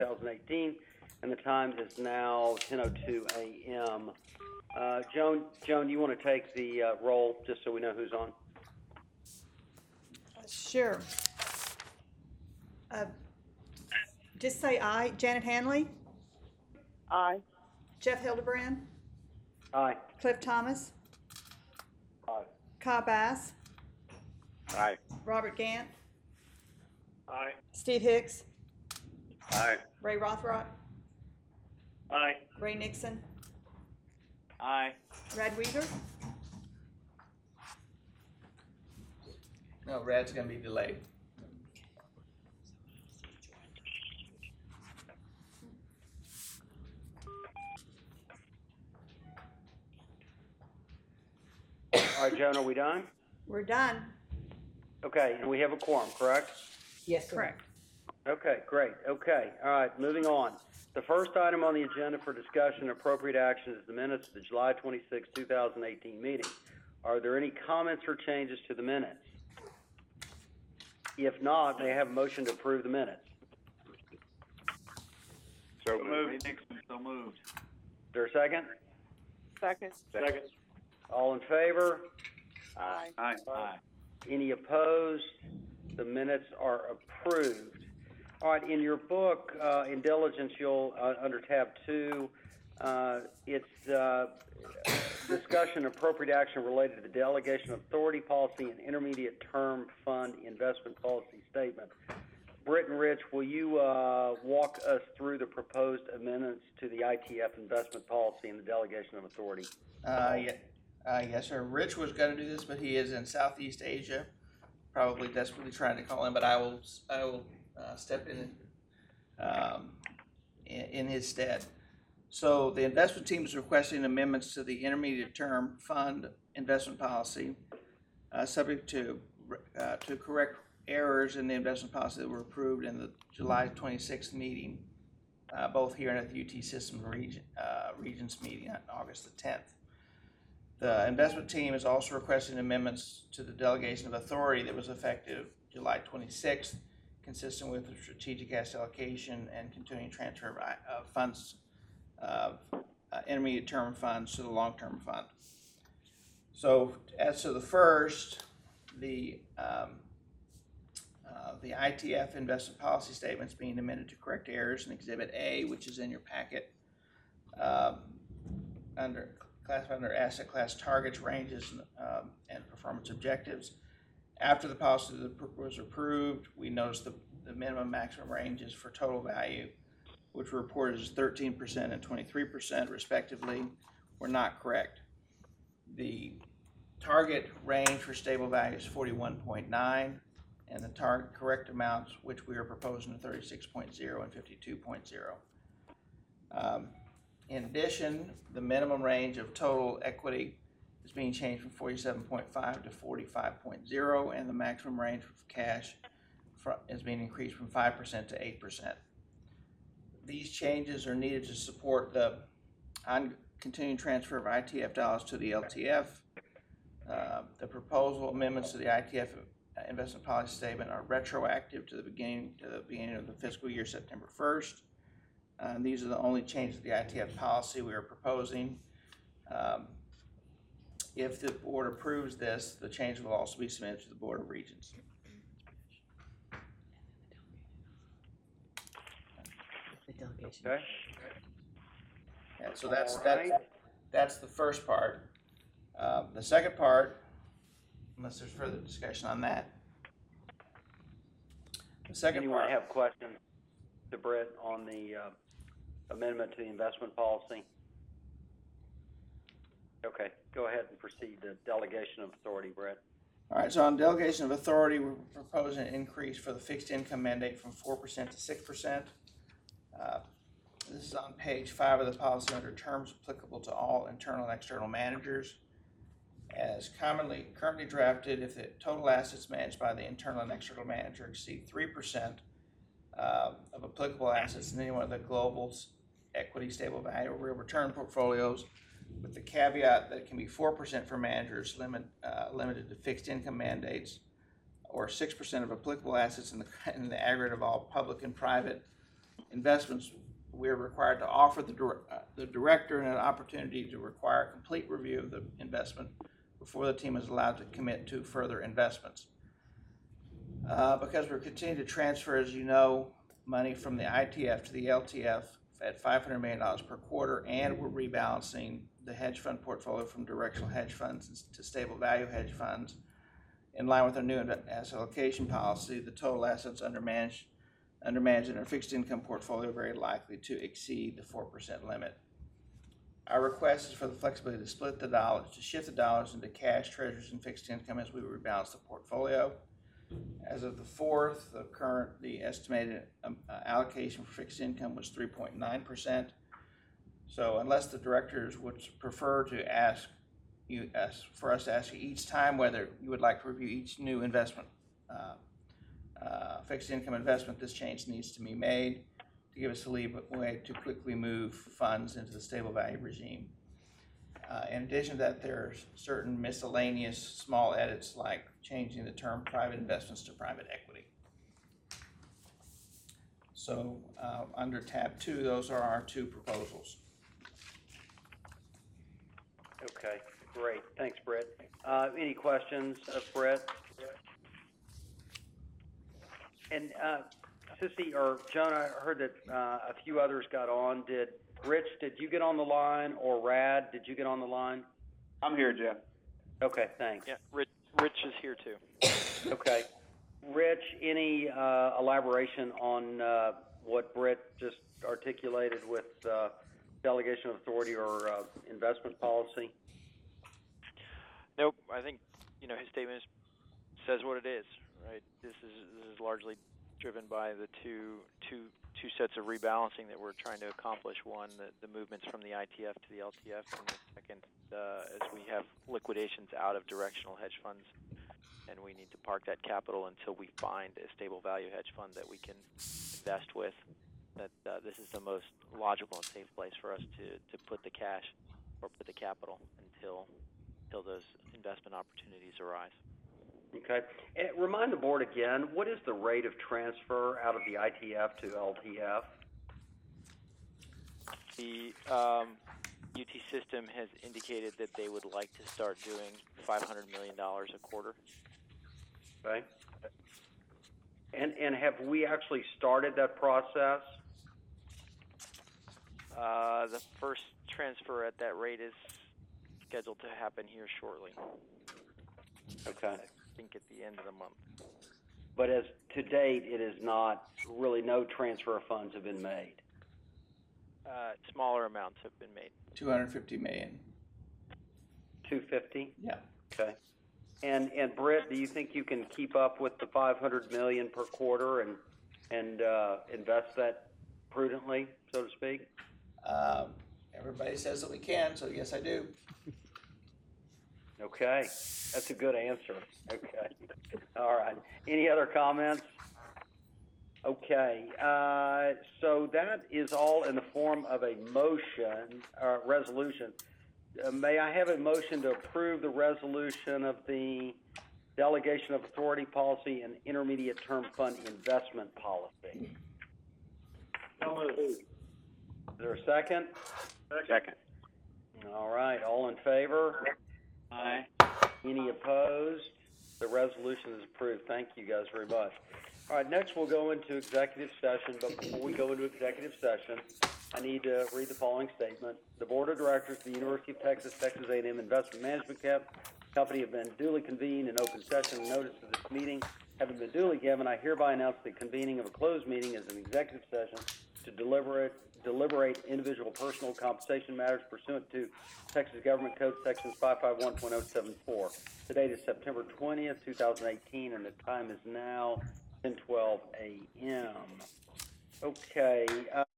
2018, and the time is now 10:02 a.m. Joan, you want to take the roll just so we know who's on? Sure. Just say aye. Janet Hanley, Aye. Jeff Hildebrand, Aye. Cliff Thomas, Aye. Kyle Bass, Aye. Robert Gant, Aye. Steve Hicks, Aye. Ray Rothrock, Aye. Ray Nixon, Aye. Brad Weaver. No, Rad's going to be delayed. All right, Joan, are we done? We're done. Okay, and we have a quorum, correct? Yes, sir. Correct. Okay, great. Okay, all right, moving on. The first item on the agenda for discussion and appropriate action is the minutes of the July 26, 2018 meeting. Are there any comments or changes to the minutes? If not, may I have a motion to approve the minutes? So moved. Nixon, so moved. Is there a second? Second. Second. All in favor? Aye. Aye. Aye. Any opposed? The minutes are approved. All right, in your book, in diligence, you'll, under tab 2, it's discussion appropriate action related to the delegation of authority policy and intermediate term fund investment policy statement. Britt and Rich, will you walk us through the proposed amendments to the ITF investment policy and the delegation of authority? Yes, sir. Rich was going to do this, but he is in Southeast Asia, probably desperately trying to call in. But I will step in his stead. So the investment team is requesting amendments to the intermediate term fund investment policy, subject to correct errors in the investment policy that were approved in the July 26th meeting, both here and at the UT System Regents meeting on August the 10th. The investment team is also requesting amendments to the delegation of authority that was effective July 26th, consistent with the strategic asset allocation and continuing transfer of funds, intermediate term funds to the long-term fund. So as to the first, the ITF investment policy statements being amended to correct errors in Exhibit A, which is in your packet, classified under asset class targets, ranges, and performance objectives. After the policy was approved, we noticed the minimum maximum ranges for total value, which were reported as 13% and 23% respectively, were not correct. The target range for stable value is 41.9, and the target correct amounts, which we are proposing, are 36.0 and 52.0. In addition, the minimum range of total equity is being changed from 47.5 to 45.0, and the maximum range of cash is being increased from 5% to 8%. These changes are needed to support the continuing transfer of ITF dollars to the LTF. The proposal amendments to the ITF investment policy statement are retroactive to the beginning of the fiscal year, September 1st. These are the only changes to the ITF policy we are proposing. If the board approves this, the change will also be submitted to the Board of Regents. Okay. Yeah, so that's the first part. The second part, unless there's further discussion on that. The second Anyone part. have questions to Britt on the amendment to the investment policy? Okay, go ahead and proceed to delegation of authority, Britt. All right, so on delegation of authority, we're proposing an increase for the fixed income mandate from 4% to 6%. This is on page 5 of the policy under terms applicable to all internal and external managers. As currently drafted, if the total assets managed by the internal and external manager exceed 3% of applicable assets in any one of the global equity, stable value, or real return portfolios, with the caveat that it can be 4% for managers limited to fixed income mandates, or 6% of applicable assets in the aggregate of all public and private investments, we're required to offer the director an opportunity to require a complete review of the investment before the team is allowed to commit to further investments. Because we're continuing to transfer, as you know, money from the ITF to the LTF at $500 million per quarter, and we're rebalancing the hedge fund portfolio from directional hedge funds to stable value hedge funds. In line with our new asset allocation policy, the total assets under management in our fixed income portfolio are very likely to exceed the 4% limit. Our request is for the flexibility to split the dollars, to shift the dollars into cash, treasuries, and fixed income as we rebalance the portfolio. As of the 4th, the estimated allocation for fixed income was 3.9%. So unless the directors would prefer to for us to ask you each time whether you would like to review each new investment, fixed income investment, this change needs to be made to give us a leeway to quickly move funds into the stable value regime. In addition to that, there are certain miscellaneous small edits like changing the term private investments to private equity. So under tab 2, those are our two proposals. Okay, great. Thanks, Brett. Any questions of Brett? And Sissy or Joan, I heard that a few others got on. Rich, did you get on the line, or Rad, did you get on the line? I'm here, Jeff. Okay, thanks. Yeah, Rich is here too. Okay. Rich, any elaboration on what Brett just articulated with delegation of authority or investment policy? Nope. I think his statement says what it is. Right. This is largely driven by the two sets of rebalancing that we're trying to accomplish. One, the movements from the ITF to the LTF, and the second, as we have liquidations out of directional hedge funds, and we need to park that capital until we find a stable value hedge fund that we can invest with. That this is the most logical and safe place for us to put the cash or put the capital until those investment opportunities arise. Okay. And remind the board again, what is the rate of transfer out of the ITF to LTF? The UT system has indicated that they would like to start doing $500 million a quarter. Okay. And have we actually started that process? The first transfer at that rate is scheduled to happen here shortly. Okay. I think at the end of the month. But as to date, it is not really, no transfer of funds have been made. Smaller amounts have been made. $250 million. 250? Yeah. Okay. And Britt, do you think you can keep up with the $500 million per quarter and invest that prudently, so to speak? Everybody says that we can, so yes, I do. Okay, that's a good answer. Okay, all right. Any other comments? Okay, so that is all in the form of a motion, resolution. May I have a motion to approve the resolution of the delegation of authority policy and intermediate term fund investment policy? So moved. Is there a second? Second. All right, all in favor? Aye. Any opposed? The resolution is approved. Thank you guys very much. All right, next we'll go into executive session, but before we go into executive session, I need to read the following statement. The Board of Directors of the University of Texas, Texas A&M Investment Management Company have been duly convened in open session. Notice of this meeting having been duly given, I hereby announce the convening of a closed meeting as an executive session to deliberate individual personal compensation matters pursuant to Texas Government Code Sections 551.074. The date is September 20th, 2018, and the time is now 10:12 a.m. Okay.